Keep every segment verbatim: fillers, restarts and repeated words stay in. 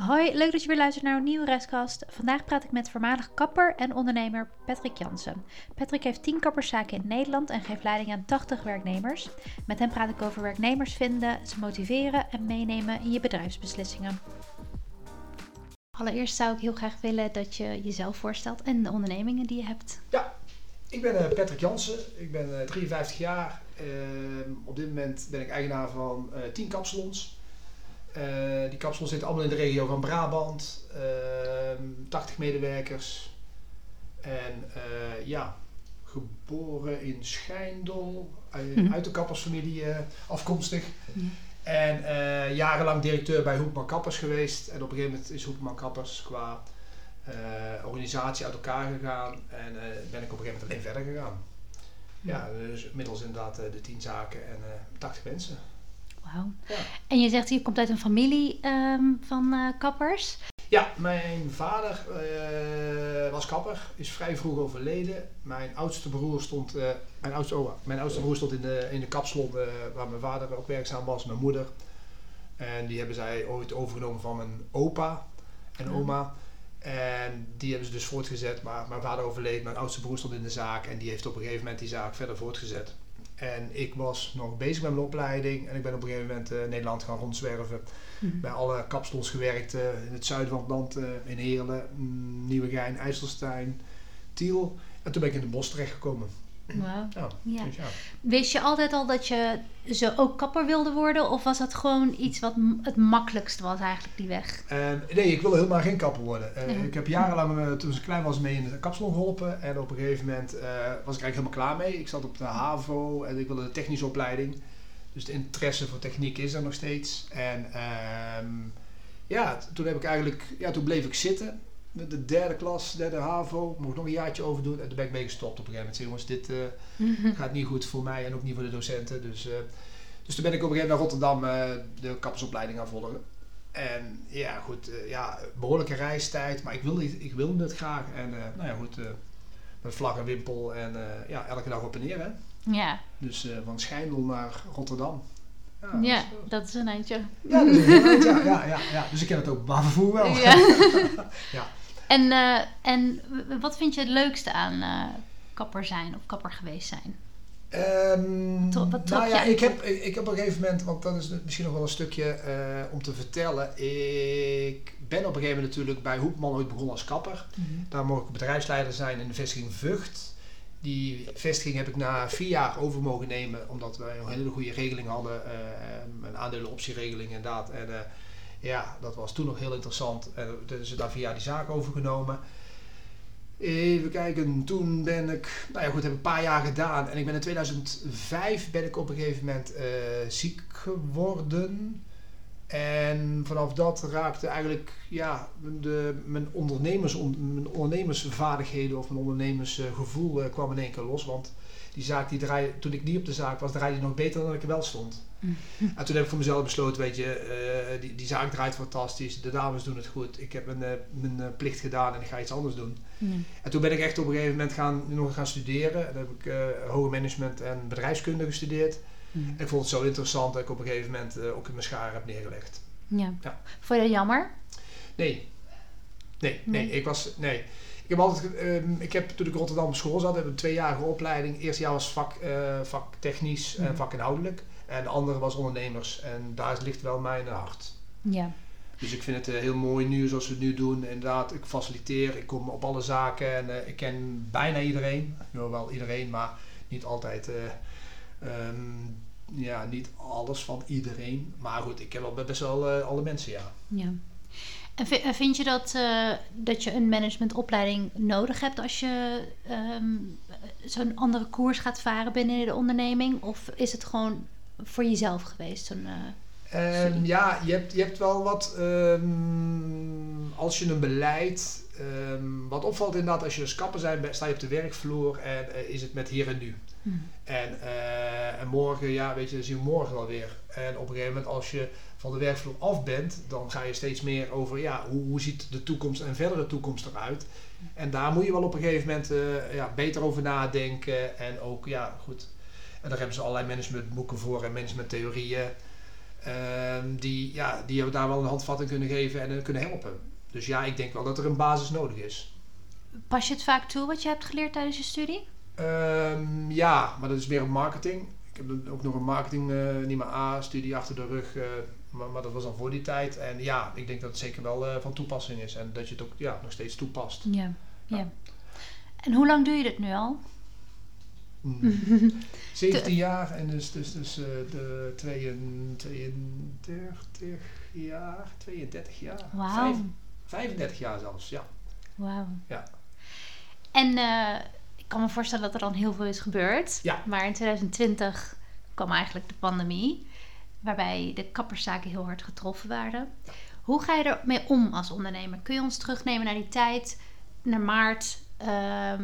Hoi, leuk dat je weer luistert naar een nieuwe Restkast. Vandaag praat ik met voormalig kapper en ondernemer Patrick Jansen. Patrick heeft tien kapperszaken in Nederland en geeft leiding aan tachtig werknemers. Met hem praat ik over werknemers vinden, ze motiveren en meenemen in je bedrijfsbeslissingen. Allereerst zou ik heel graag willen dat je jezelf voorstelt en de ondernemingen die je hebt. Ja, ik ben uh, Patrick Jansen, ik ben uh, drieënvijftig jaar. Uh, op dit moment ben ik eigenaar van uh, tien kapsalons. Uh, die kapsalons zitten allemaal in de regio van Brabant, uh, tachtig medewerkers. En uh, ja, geboren in Schijndel, uh, mm-hmm. uit de kappersfamilie uh, afkomstig. Mm. En uh, jarenlang directeur bij Hoekman Kappers geweest. En op een gegeven moment is Hoekman Kappers qua uh, organisatie uit elkaar gegaan. En uh, ben ik op een gegeven moment alleen verder gegaan. Ja, dus inmiddels inderdaad uh, de tien zaken en uh, tachtig mensen. Wauw. Ja. En je zegt, je komt uit een familie um, van uh, kappers. Ja, mijn vader uh, was kapper, is vrij vroeg overleden. Mijn oudste broer stond, uh, mijn oudste, oh, mijn oudste broer stond in de, in de kapsalon uh, waar mijn vader ook werkzaam was, mijn moeder. En die hebben zij ooit overgenomen van mijn opa en ja. oma. En die hebben ze dus voortgezet, maar mijn vader overleed, mijn oudste broer stond in de zaak en die heeft op een gegeven moment die zaak verder voortgezet. En ik was nog bezig met mijn opleiding en ik ben op een gegeven moment uh, Nederland gaan rondzwerven. Mm-hmm. Bij alle kapsalons gewerkt uh, in het zuiden van het land, uh, in Heerlen, mm, Nieuwegein, IJsselstein, Tiel. En toen ben ik in het bos terechtgekomen. Wow. Ja, ja. Dus ja. Wist je altijd al dat je zo ook kapper wilde worden? Of was dat gewoon iets wat m- het makkelijkste was eigenlijk, die weg? Uh, nee, ik wilde helemaal geen kapper worden. Uh, mm-hmm. Ik heb jarenlang, uh, toen ik klein was, mee in de kapsalon geholpen. En op een gegeven moment uh, was ik eigenlijk helemaal klaar mee. Ik zat op de HAVO en ik wilde de technische opleiding. Dus de interesse voor techniek is er nog steeds. En uh, ja, toen heb ik eigenlijk, ja, toen bleef ik zitten. De derde klas, derde HAVO, mocht nog een jaartje overdoen en toen ben ik mee gestopt op een gegeven moment. Jongens, dit uh, mm-hmm. gaat niet goed voor mij en ook niet voor de docenten. Dus, uh, dus toen ben ik op een gegeven moment naar Rotterdam uh, de kappersopleiding gaan volgen. En ja, goed, uh, ja, behoorlijke reistijd, maar ik wilde, ik wilde het graag. En uh, nou ja, goed, uh, met vlag en wimpel en uh, ja, elke dag op en neer, hè. Ja. Dus uh, van Schijndel naar Rotterdam. Ja, ja dus, uh, dat is een eindje. Ja, dat is een eindje, ja, ja, ja, ja. Dus ik ken het openbaar vervoer wel. Ja. Ja. En, uh, en wat vind je het leukste aan uh, kapper zijn of kapper geweest zijn? Um, Tro- wat nou ja, ik heb, ik, ik heb op een gegeven moment, want dat is misschien nog wel een stukje uh, om te vertellen. Ik ben op een gegeven moment natuurlijk bij Hoekman ooit begonnen als kapper. Mm-hmm. Daar mocht ik bedrijfsleider zijn in de vestiging Vught. Die vestiging heb ik na vier jaar over mogen nemen, omdat wij een hele goede regeling hadden. Uh, een aandelenoptieregeling inderdaad. En uh, ja, dat was toen nog heel interessant. En dus is daar vier jaar die zaak overgenomen. Even kijken, toen ben ik, nou ja goed, heb ik een paar jaar gedaan. En ik ben in tweeduizend vijf ben ik op een gegeven moment uh, ziek geworden. En vanaf dat raakte eigenlijk ja, de, mijn, ondernemers, on, mijn ondernemersvaardigheden of mijn ondernemersgevoel uh, kwam in één keer los. Want die zaak die draaide, toen ik niet op de zaak was, draaide die nog beter dan ik er wel stond. Mm-hmm. En toen heb ik voor mezelf besloten, weet je, uh, die, die zaak draait fantastisch, de dames doen het goed. Ik heb mijn, uh, mijn uh, plicht gedaan en ik ga iets anders doen. Mm. En toen ben ik echt op een gegeven moment gaan, nog gaan studeren. En dan heb ik uh, hoger management en bedrijfskunde gestudeerd. Mm. En ik vond het zo interessant dat ik op een gegeven moment uh, ook in mijn scharen heb neergelegd. Ja. Ja. Vond je dat jammer? Nee. Nee, nee, nee. Ik was, nee. Ik heb altijd, um, ik heb toen ik Rotterdam op school zat, heb ik een tweejarige opleiding. Het eerste jaar was vak, uh, vaktechnisch en mm. vakinhoudelijk. En de andere was ondernemers. En daar ligt wel mijn hart. Ja. Dus ik vind het uh, heel mooi nu zoals we het nu doen. Inderdaad, ik faciliteer, ik kom op alle zaken en uh, ik ken bijna iedereen. Nou, wel iedereen, maar niet altijd, uh, um, ja, niet alles van iedereen. Maar goed, ik ken wel best wel uh, alle mensen, ja. Ja. En vind je dat, uh, dat je een managementopleiding nodig hebt als je um, zo'n andere koers gaat varen binnen de onderneming? Of is het gewoon voor jezelf geweest? Zo'n, uh, um, ja, je hebt, je hebt wel wat, um, als je een beleid, um, wat opvalt inderdaad als je als kapper bent, sta je op de werkvloer en uh, is het met hier en nu. Hmm. En, uh, en morgen, ja, weet je, dat zien we morgen wel weer. En op een gegeven moment als je van de werkvloer af bent, dan ga je steeds meer over, ja, hoe, hoe ziet de toekomst en verdere toekomst eruit. En daar moet je wel op een gegeven moment uh, ja, beter over nadenken. En ook, ja, goed. En daar hebben ze allerlei managementboeken voor en managementtheorieën. Um, die, ja, die we daar wel een handvat in kunnen geven en uh, kunnen helpen. Dus ja, ik denk wel dat er een basis nodig is. Pas je het vaak toe wat je hebt geleerd tijdens je studie? Um, ja, maar dat is meer op marketing. Ik heb ook nog een marketing, uh, niet meer A-studie achter de rug, uh, maar, maar dat was al voor die tijd. En ja, ik denk dat het zeker wel uh, van toepassing is en dat je het ook ja, nog steeds toepast. Ja, ja. ja. En hoe lang doe je dit nu al? Hmm. zeventien jaar en dus, dus, dus uh, de tweeëndertig jaar, tweeëndertig jaar, Wauw. vijfendertig jaar zelfs, ja. Wauw. Ja. En uh, ik kan me voorstellen dat er dan heel veel is gebeurd. Ja. Maar in twintig twintig kwam eigenlijk de pandemie, waarbij de kapperszaken heel hard getroffen waren. Ja. Hoe ga je ermee om als ondernemer? Kun je ons terugnemen naar die tijd, naar maart? Uh,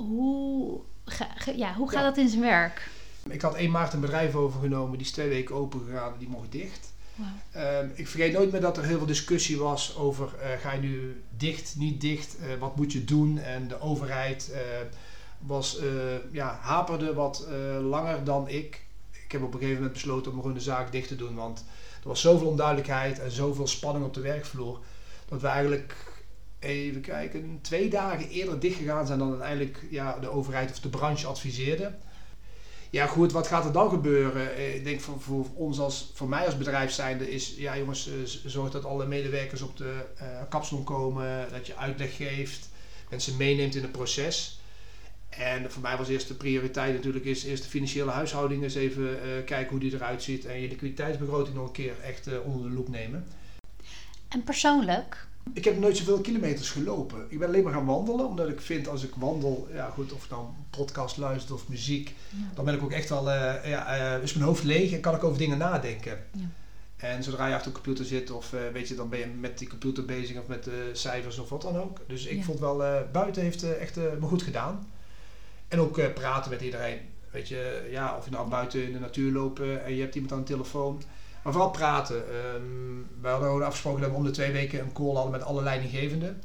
hoe... Ga, ga, ja, hoe gaat ja. dat in zijn werk? Ik had één maart een bedrijf overgenomen, die is twee weken open gegaan en die mocht dicht. Wow. Um, ik vergeet nooit meer dat er heel veel discussie was over uh, ga je nu dicht, niet dicht, uh, wat moet je doen? En de overheid uh, was, uh, ja, haperde wat uh, langer dan ik. Ik heb op een gegeven moment besloten om gewoon de zaak dicht te doen, want er was zoveel onduidelijkheid en zoveel spanning op de werkvloer, dat we eigenlijk... Even kijken, twee dagen eerder dichtgegaan zijn dan uiteindelijk ja, de overheid of de branche adviseerde. Ja goed, wat gaat er dan gebeuren? Ik denk voor, voor ons als, voor mij als bedrijf zijnde is, ja jongens, zorg dat alle medewerkers op de uh, kapsalon komen, dat je uitleg geeft, mensen meeneemt in het proces. En voor mij was eerst de prioriteit natuurlijk is eerst de financiële huishouding eens even uh, kijken hoe die eruit ziet en je liquiditeitsbegroting nog een keer echt uh, onder de loep nemen. En persoonlijk? Ik heb nooit zoveel kilometers gelopen. Ik ben alleen maar gaan wandelen, omdat ik vind als ik wandel, ja goed, of ik nou een podcast luister of muziek, ja. dan ben ik ook echt wel, uh, ja, uh, is mijn hoofd leeg en kan ik over dingen nadenken. Ja. En zodra je achter de computer zit of uh, weet je, dan ben je met die computer bezig of met uh, cijfers of wat dan ook. Dus ik ja. vond wel, uh, buiten heeft uh, echt uh, me goed gedaan. En ook uh, praten met iedereen. Weet je, ja, of je nou buiten in de natuur loopt uh, en je hebt iemand aan de telefoon. Maar vooral praten. Um, we hadden afgesproken dat we om de twee weken een call hadden met alle leidinggevenden.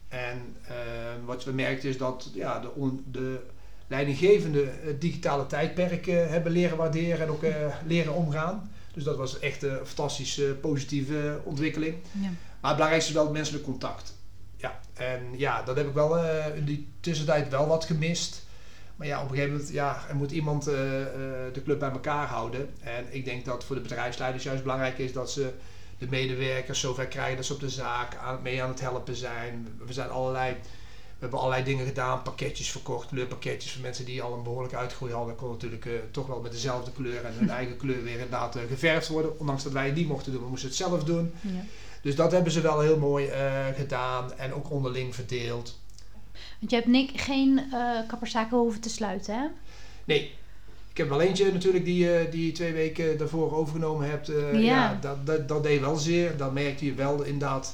En uh, wat we merkten is dat ja, de, on, de leidinggevenden het digitale tijdperk uh, hebben leren waarderen en ook uh, leren omgaan. Dus dat was echt een fantastische positieve ontwikkeling. Ja. Maar het belangrijkste is wel het menselijk contact. Ja, en ja, dat heb ik wel uh, in die tussentijd wel wat gemist. Maar ja, op een gegeven moment, ja, er moet iemand uh, uh, de club bij elkaar houden. En ik denk dat voor de bedrijfsleiders juist belangrijk is dat ze de medewerkers zover krijgen dat ze op de zaak aan, mee aan het helpen zijn. We zijn allerlei, we hebben allerlei dingen gedaan, pakketjes verkocht, kleurpakketjes voor mensen die al een behoorlijke uitgroei hadden. Kon natuurlijk uh, toch wel met dezelfde kleur en hun eigen kleur weer inderdaad uh, geverfd worden. Ondanks dat wij het niet mochten doen, we moesten het zelf doen. Ja. Dus dat hebben ze wel heel mooi uh, gedaan en ook onderling verdeeld. Want je hebt Nick geen uh, kapperszaken hoeven te sluiten, hè? Nee. Ik heb wel eentje natuurlijk die, uh, die twee weken daarvoor overgenomen hebt. Uh, ja. ja dat, dat, dat deed wel zeer. Dan merkte je wel inderdaad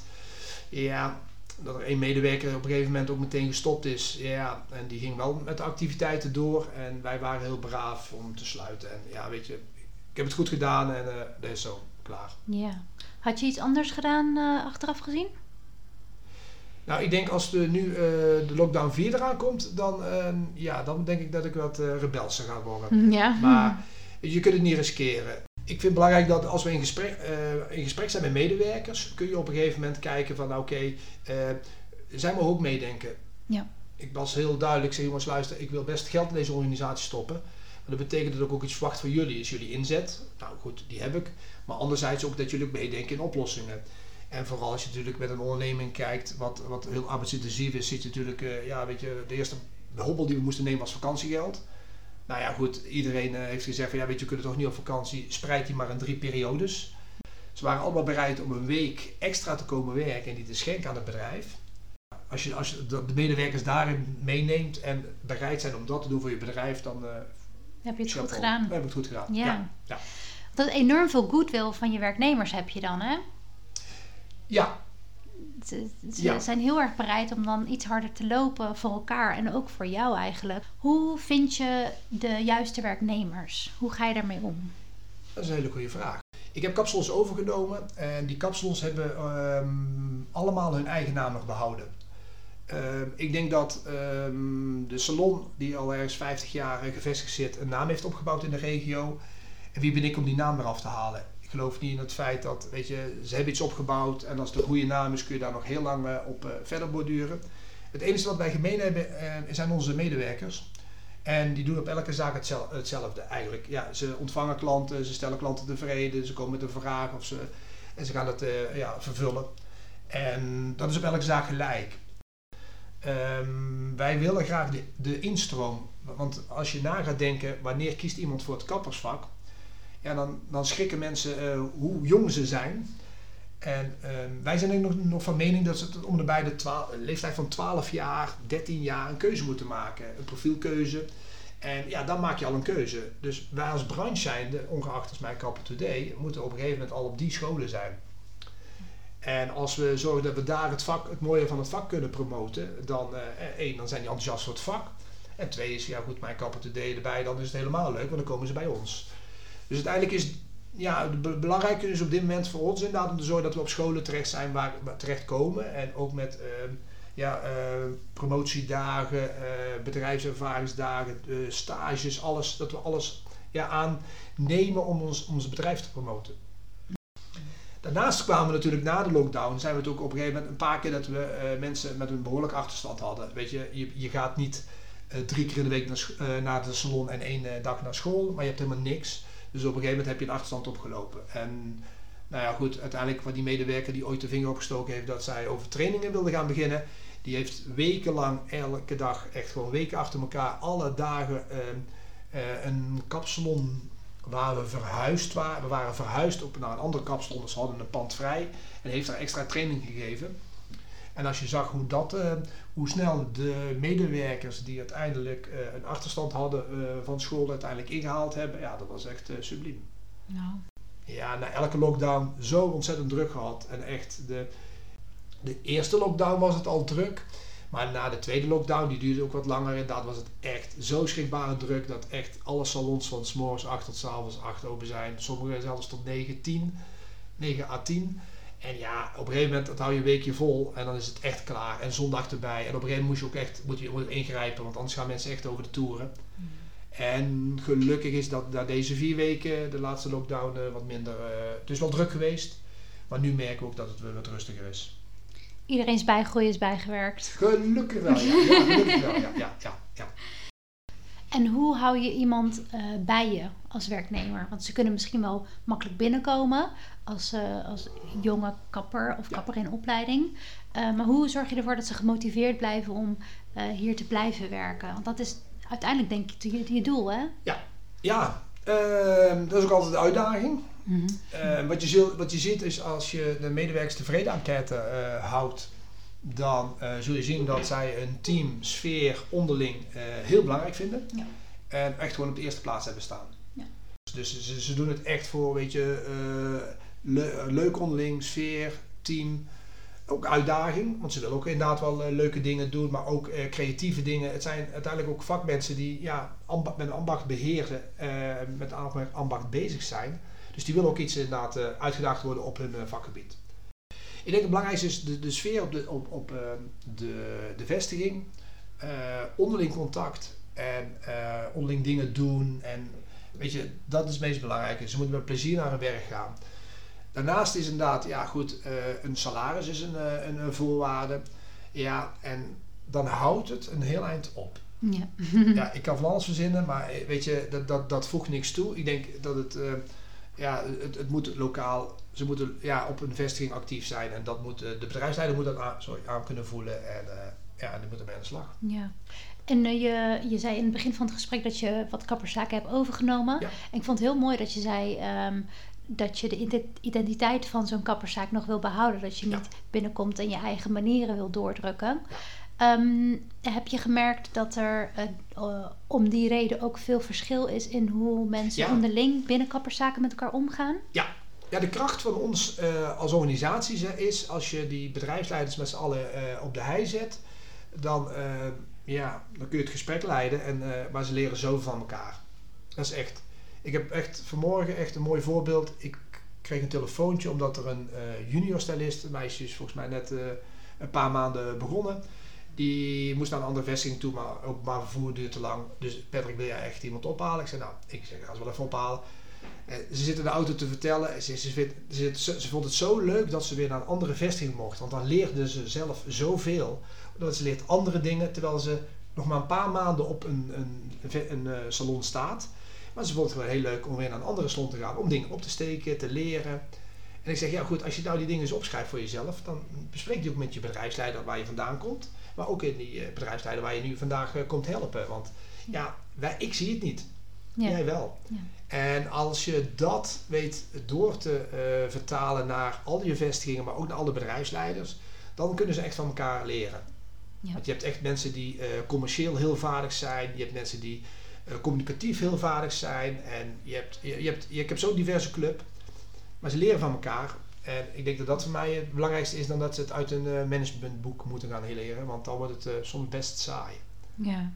ja, dat er één medewerker op een gegeven moment ook meteen gestopt is. Ja, en die ging wel met de activiteiten door. En wij waren heel braaf om te sluiten. En ja, weet je, ik heb het goed gedaan en uh, dat is zo klaar. Ja. Had je iets anders gedaan uh, achteraf gezien? Nou, ik denk als de, nu uh, de lockdown vier eraan komt, dan, uh, ja, dan denk ik dat ik wat uh, rebelser ga worden. Ja. Maar je kunt het niet riskeren. Ik vind het belangrijk dat als we in gesprek, uh, in gesprek zijn met medewerkers, kun je op een gegeven moment kijken van, oké, okay, uh, zij mogen ook meedenken. Ja. Ik was heel duidelijk, ik zeg jongens, luister, ik wil best geld in deze organisatie stoppen. Maar dat betekent dat ik ook iets verwacht van jullie. Is jullie inzet? Nou goed, die heb ik. Maar anderzijds ook dat jullie ook meedenken in oplossingen. En vooral als je natuurlijk met een onderneming kijkt, wat, wat heel arbeidsintensief is, zit je natuurlijk, uh, ja, weet je, de eerste hobbel die we moesten nemen was vakantiegeld. Nou ja, goed, iedereen uh, heeft gezegd van, ja, weet je, we kunnen toch niet op vakantie, spreid die maar in drie periodes. Ze waren allemaal bereid om een week extra te komen werken en die te schenken aan het bedrijf. Als je, als je de medewerkers daarin meeneemt en bereid zijn om dat te doen voor je bedrijf, dan uh, heb je het goed gedaan. Dan heb je het goed gedaan. Ja. Ja. Ja. Dat enorm veel goodwill van je werknemers heb je dan, hè? Ja. Ze, ze ja. zijn heel erg bereid om dan iets harder te lopen voor elkaar en ook voor jou eigenlijk. Hoe vind je de juiste werknemers? Hoe ga je daarmee om? Dat is een hele goede vraag. Ik heb kapsalons overgenomen en die kapsalons hebben um, allemaal hun eigen naam nog behouden. Uh, ik denk dat um, de salon die al ergens vijftig jaar gevestigd zit een naam heeft opgebouwd in de regio. En wie ben ik om die naam eraf te halen? Ik geloof niet in het feit dat, weet je, ze hebben iets opgebouwd en als het een goede naam is kun je daar nog heel lang uh, op uh, verder borduren. Het enige wat wij gemeen hebben uh, zijn onze medewerkers. En die doen op elke zaak hetzelfde eigenlijk. Ja, ze ontvangen klanten, ze stellen klanten tevreden, ze komen met een vraag of ze, en ze gaan het uh, ja, vervullen. En dat is op elke zaak gelijk. Um, wij willen graag de, de instroom. Want als je na gaat denken, wanneer kiest iemand voor het kappersvak? Ja, dan, dan schrikken mensen uh, hoe jong ze zijn. En um, wij zijn nog, nog van mening dat ze om de bij de twaalf, leeftijd van twaalf jaar, dertien jaar een keuze moeten maken. Een profielkeuze. En ja, dan maak je al een keuze. Dus wij als branche zijnde, ongeacht als mijn Kapper Today, moeten op een gegeven moment al op die scholen zijn. En als we zorgen dat we daar het vak, het mooie van het vak kunnen promoten, dan uh, één, dan zijn die enthousiast voor het vak. En twee is, ja goed, mijn Kapper Today erbij, dan is het helemaal leuk, want dan komen ze bij ons. Dus uiteindelijk is ja, het belangrijke is op dit moment voor ons inderdaad om te zorgen dat we op scholen terecht zijn waar we terecht komen. En ook met uh, ja, uh, promotiedagen, uh, bedrijfservaringsdagen, uh, stages, alles, dat we alles ja, aannemen om ons, ons bedrijf te promoten. Daarnaast kwamen we natuurlijk na de lockdown, zijn we het ook op een gegeven moment een paar keer dat we uh, mensen met een behoorlijke achterstand hadden. Weet je, je, je gaat niet uh, drie keer in de week naar, uh, naar de salon en één uh, dag naar school, maar je hebt helemaal niks. Dus op een gegeven moment heb je een achterstand opgelopen. En nou ja goed, uiteindelijk wat die medewerker die ooit de vinger opgestoken heeft dat zij over trainingen wilde gaan beginnen, die heeft wekenlang elke dag, echt gewoon weken achter elkaar, alle dagen uh, uh, een kapsalon waar we verhuisd waren. We waren verhuisd op naar een andere kapsalon, dus ze hadden een pand vrij en heeft daar extra training gegeven. En als je zag hoe, dat, uh, hoe snel de medewerkers die uiteindelijk uh, een achterstand hadden uh, van school uiteindelijk ingehaald hebben, ja, dat was echt uh, subliem. Nou. Ja, na elke lockdown zo ontzettend druk gehad. En echt, de, de eerste lockdown was het al druk. Maar na de tweede lockdown, die duurde ook wat langer, inderdaad was het echt zo schrikbarend druk dat echt alle salons van 's morgens acht tot 's avonds acht open zijn. Sommige zelfs tot negen, tien, negen à tien. En ja, op een gegeven moment dat hou je een weekje vol en dan is het echt klaar. En zondag erbij. En op een gegeven moment moet je ook echt moet je, moet je ingrijpen, want anders gaan mensen echt over de toeren. Mm. En gelukkig is dat na deze vier weken, de laatste lockdown, uh, wat minder. Uh, het is wel druk geweest, maar nu merken we ook dat het weer wat rustiger is. Iedereen's bijgroei is bijgewerkt. Gelukkig wel, ja. ja gelukkig wel, ja, ja, ja, ja. En hoe hou je iemand uh, bij je als werknemer? Want ze kunnen misschien wel makkelijk binnenkomen als, uh, als jonge kapper of kapper in opleiding. Uh, maar hoe zorg je ervoor dat ze gemotiveerd blijven om uh, hier te blijven werken? Want dat is uiteindelijk denk ik je, je doel, hè? Ja, ja. Uh, dat is ook altijd de uitdaging. Mm-hmm. Uh, wat, je zul, wat je ziet is als je de medewerkers tevreden enquête uh, houdt, dan uh, zul je zien dat zij een team, sfeer, onderling uh, heel belangrijk vinden. Ja. En echt gewoon op de eerste plaats hebben staan. Ja. Dus ze, ze doen het echt voor, weet je, uh, le- leuk onderling, sfeer, team. Ook uitdaging, want ze willen ook inderdaad wel uh, leuke dingen doen, maar ook uh, creatieve dingen. Het zijn uiteindelijk ook vakmensen die ja, amba- met een ambacht beheersen, uh, met een ambacht bezig zijn. Dus die willen ook iets inderdaad uh, uitgedaagd worden op hun uh, vakgebied. Ik denk het belangrijkste is de, de sfeer op, de, op, op uh, de, de vestiging, uh, onderling contact en uh, onderling dingen doen. En weet je, dat is het meest belangrijke. Ze moeten met plezier naar hun werk gaan. Daarnaast is inderdaad, ja goed, uh, een salaris is een, uh, een, een voorwaarde. Ja, en dan houdt het een heel eind op. Ja. Ja, ik kan van alles verzinnen, maar weet je, dat, dat, dat voegt niks toe. Ik denk dat het, uh, ja, het, het moet lokaal, ze moeten ja, op een vestiging actief zijn. En dat moet, uh, de bedrijfsleider moet dat aan, sorry, aan kunnen voelen. En uh, ja, die moet ermee aan de slag. Ja. En uh, je, je zei in het begin van het gesprek dat je wat kapperszaken hebt overgenomen. Ja. En ik vond het heel mooi dat je zei um, dat je de identiteit van zo'n kapperszaak nog wil behouden. Dat je niet ja. binnenkomt en je eigen manieren wil doordrukken. Ja. Um, heb je gemerkt dat er uh, uh, om die reden ook veel verschil is in hoe mensen ja. onderling binnen kapperszaken met elkaar omgaan? Ja. Ja, de kracht van ons uh, als organisatie is als je die bedrijfsleiders met z'n allen uh, op de hei zet, dan, uh, ja, dan kun je het gesprek leiden, en, uh, maar ze leren zoveel van elkaar. Dat is echt. Ik heb echt vanmorgen echt een mooi voorbeeld. Ik kreeg een telefoontje omdat er een uh, junior stylist, een meisje is volgens mij net uh, een paar maanden begonnen. Die moest naar een andere vestiging toe, maar openbaar vervoer duurt te lang. Dus Patrick, wil jij echt iemand ophalen? Ik zei, nou, ik zeg, ga ze wel even ophalen. Uh, ze zit in de auto te vertellen, ze, ze, vindt, ze, ze, ze vond het zo leuk dat ze weer naar een andere vestiging mocht. Want dan leerde ze zelf zoveel. Dat ze leert andere dingen, terwijl ze nog maar een paar maanden op een, een, een, een uh, salon staat. Maar ze vond het wel heel leuk om weer naar een andere salon te gaan. Om dingen op te steken, te leren. En ik zeg, ja goed, als je nou die dingen eens opschrijft voor jezelf, dan bespreek je ook met je bedrijfsleider waar je vandaan komt. Maar ook in die uh, bedrijfsleider waar je nu vandaag uh, komt helpen. Want ja, wij, ik zie het niet. Ja. Jij wel. Ja. En als je dat weet door te uh, vertalen naar al je vestigingen, maar ook naar alle bedrijfsleiders, dan kunnen ze echt van elkaar leren. Ja. Want je hebt echt mensen die uh, commercieel heel vaardig zijn, je hebt mensen die uh, communicatief heel vaardig zijn en je hebt, je, je hebt, je, ik heb zo'n diverse club, maar ze leren van elkaar. En ik denk dat dat voor mij het belangrijkste is dan dat ze het uit een uh, managementboek moeten gaan leren, want dan wordt het uh, soms best saai. Ja.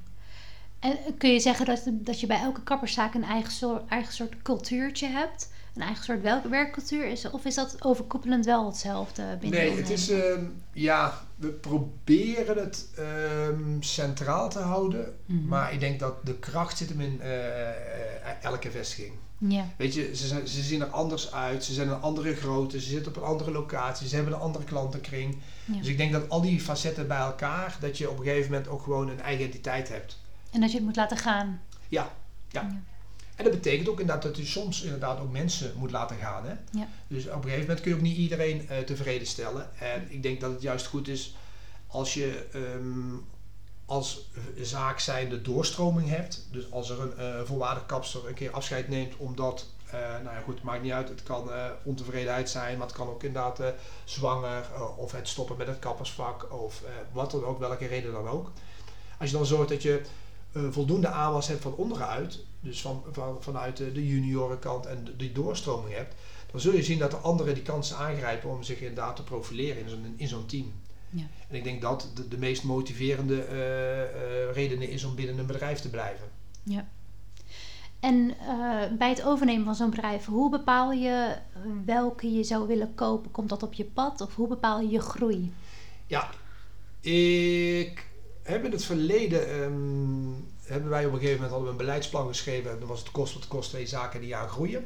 En kun je zeggen dat, dat je bij elke kapperszaak een eigen soort, eigen soort cultuurtje hebt? Een eigen soort welke werkcultuur is? Of is dat overkoepelend wel hetzelfde binnen? Nee, het is, uh, ja, we proberen het um, centraal te houden. Mm-hmm. Maar ik denk dat de kracht zit hem in uh, elke vestiging. Ja. Weet je, ze, zijn, ze zien er anders uit. Ze zijn een andere grootte. Ze zitten op een andere locatie. Ze hebben een andere klantenkring. Ja. Dus ik denk dat al die facetten bij elkaar, dat je op een gegeven moment ook gewoon een eigen identiteit hebt. En dat je het moet laten gaan. Ja, ja. ja. En dat betekent ook inderdaad dat je soms inderdaad ook mensen moet laten gaan. Hè? Ja. Dus op een gegeven moment kun je ook niet iedereen uh, tevreden stellen. En ik denk dat het juist goed is als je um, als zaak zijnde doorstroming hebt. Dus als er een uh, volwaardig kapster een keer afscheid neemt omdat, uh, nou ja goed, het maakt niet uit. Het kan uh, ontevredenheid zijn, maar het kan ook inderdaad uh, zwanger uh, of het stoppen met het kappersvak of uh, wat dan ook, welke reden dan ook. Als je dan zorgt dat je uh, voldoende aanwas hebt van onderuit, dus van, van, vanuit de, de juniorenkant en de, die doorstroming hebt, dan zul je zien dat de anderen die kansen aangrijpen om zich inderdaad te profileren in zo'n, in zo'n team. Ja. En ik denk dat de, de meest motiverende uh, uh, redenen is om binnen een bedrijf te blijven. Ja. En uh, bij het overnemen van zo'n bedrijf, hoe bepaal je welke je zou willen kopen? Komt dat op je pad of hoe bepaal je je groei? Ja, ik heb in het verleden um, hebben wij op een gegeven moment hadden we een beleidsplan geschreven. En dan was het kost wat het kost twee zaken die jaar groeien.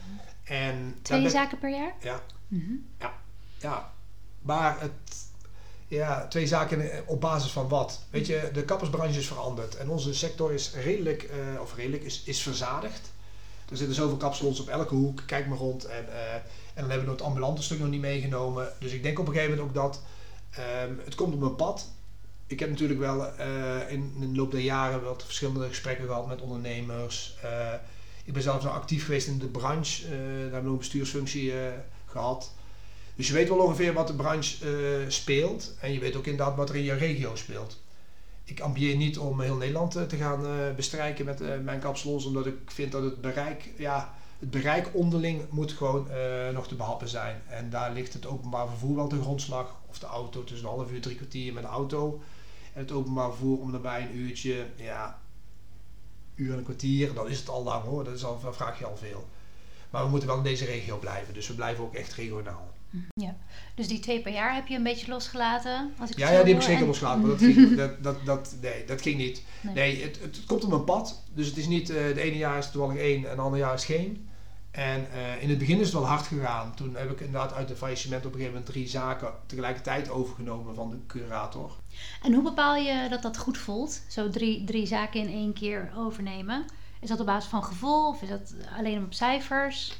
En twee ben, zaken per jaar? Ja. Mm-hmm. ja. Ja. Maar het, ja, twee zaken op basis van wat? Weet je, de kappersbranche is veranderd. En onze sector is redelijk, uh, of redelijk, is, is verzadigd. Er zitten zoveel kapsalons op elke hoek. Kijk maar rond. En, uh, en dan hebben we het ambulante stuk nog niet meegenomen. Dus ik denk op een gegeven moment ook dat um, het komt op mijn pad. Ik heb natuurlijk wel uh, in, in de loop der jaren wat verschillende gesprekken gehad met ondernemers. Uh, ik ben zelfs nog actief geweest in de branche. Uh, daar hebben we een bestuursfunctie uh, gehad. Dus je weet wel ongeveer wat de branche uh, speelt. En je weet ook inderdaad wat er in je regio speelt. Ik ambieer niet om heel Nederland uh, te gaan uh, bestrijken met uh, mijn kapsalons. Omdat ik vind dat het bereik, ja, het bereik onderling moet gewoon uh, nog te behappen zijn. En daar ligt het openbaar vervoer wel de grondslag. Of de auto tussen een half uur, drie kwartier met de auto. En het openbaar vervoer om daarbij een uurtje, ja, uur en een kwartier. Dan is het al lang hoor, dat is al, dan vraag je al veel. Maar we moeten wel in deze regio blijven. Dus we blijven ook echt regionaal. Ja, dus die twee per jaar heb je een beetje losgelaten? Als ik ja, ja, die heb ik zeker en... losgelaten, maar dat ging, dat, dat, dat, nee, dat ging niet. Nee, nee het, het, het komt op een pad, dus het is niet, uh, de ene jaar is het toevallig één en het andere jaar is geen. En uh, in het begin is het wel hard gegaan. Toen heb ik inderdaad uit het faillissement op een gegeven moment drie zaken tegelijkertijd overgenomen van de curator. En hoe bepaal je dat dat goed voelt? Zo drie, drie zaken in één keer overnemen? Is dat op basis van gevoel of is dat alleen op cijfers?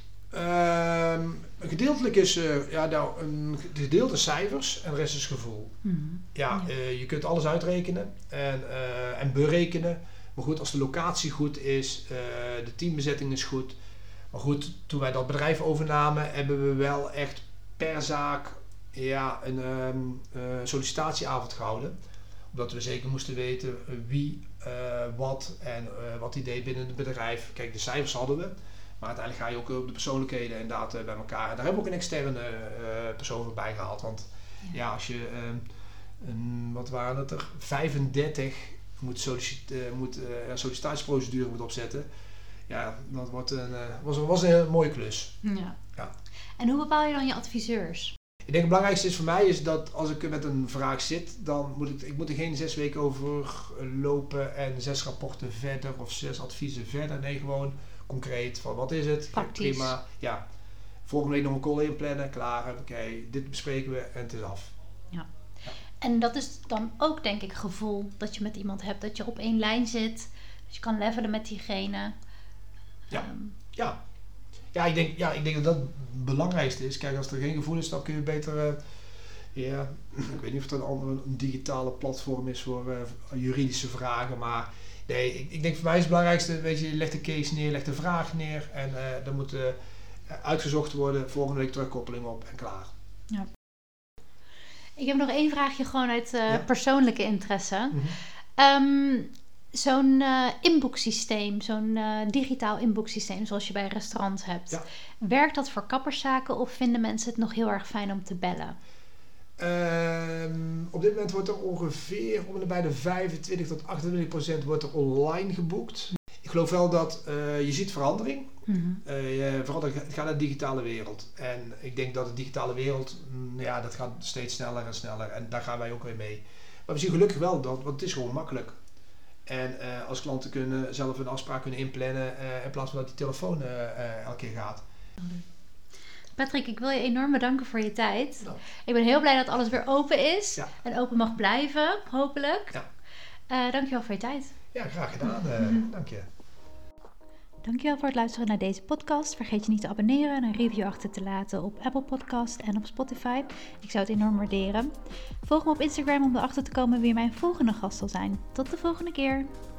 Um, gedeeltelijk is uh, ja, nou, een gedeelte cijfers en de rest is gevoel. Mm-hmm. Ja, ja. Uh, je kunt alles uitrekenen en, uh, en berekenen. Maar goed, als de locatie goed is, uh, de teambezetting is goed. Maar goed, toen wij dat bedrijf overnamen, hebben we wel echt per zaak ja, een um, uh, sollicitatieavond gehouden. Omdat we zeker moesten weten wie, uh, wat en uh, wat die deed binnen het bedrijf. Kijk, de cijfers hadden we. Maar uiteindelijk ga je ook op de persoonlijkheden inderdaad uh, bij elkaar. En daar hebben we ook een externe uh, persoon bij gehaald. Want ja, ja als je, uh, een, wat waren het er, vijfendertig moet, sollicit- uh, moet uh, een sollicitatieprocedure moet opzetten. Ja, dat wordt een, uh, was, was een hele mooie klus. Ja. Ja. En hoe bepaal je dan je adviseurs? Ik denk het belangrijkste is voor mij is dat als ik met een vraag zit, dan moet ik, ik moet er geen zes weken over lopen en zes rapporten verder of zes adviezen verder. Nee, gewoon concreet van wat is het? Praktisch. Prima. Ja. Volgende week nog een call inplannen, klaar. Oké, okay, dit bespreken we en het is af. Ja. Ja. En dat is dan ook denk ik gevoel dat je met iemand hebt, dat je op één lijn zit, dat je kan levelen met diegene. Ja. Um, ja. Ja, ik denk, ja, ik denk dat dat het belangrijkste is. Kijk, als er geen gevoel is, dan kun je beter... Uh, ja, ik weet niet of het een andere een digitale platform is voor uh, juridische vragen, maar nee, ik, ik denk voor mij is het belangrijkste, weet je, je legt de case neer, legt de vraag neer en uh, dan moet uh, uitgezocht worden, volgende week terugkoppeling op en klaar. Ja. Ik heb nog één vraagje gewoon uit uh, ja. persoonlijke interesse. Mm-hmm. Um, Zo'n uh, inboeksysteem, zo'n uh, digitaal inboeksysteem zoals je bij restaurants hebt. Ja. Werkt dat voor kapperszaken of vinden mensen het nog heel erg fijn om te bellen? Um, op dit moment wordt er ongeveer om en bij de vijfentwintig tot achtentwintig procent wordt er online geboekt. Ik geloof wel dat uh, je ziet verandering. Mm-hmm. Uh, je verandert, het gaat naar de digitale wereld. En ik denk dat de digitale wereld, mm, ja, dat gaat steeds sneller en sneller. En daar gaan wij ook weer mee. Maar we zien gelukkig wel dat, want het is gewoon makkelijk. En uh, als klanten kunnen zelf een afspraak kunnen inplannen uh, in plaats van dat die telefoon uh, uh, elke keer gaat. Patrick, ik wil je enorm bedanken voor je tijd. Nou. Ik ben heel blij dat alles weer open is. Ja. En open mag blijven, hopelijk. Ja. Uh, dankjewel voor je tijd. Ja, graag gedaan. Uh, dank je. Dankjewel voor het luisteren naar deze podcast. Vergeet je niet te abonneren en een review achter te laten op Apple Podcast en op Spotify. Ik zou het enorm waarderen. Volg me op Instagram om erachter te komen wie mijn volgende gast zal zijn. Tot de volgende keer.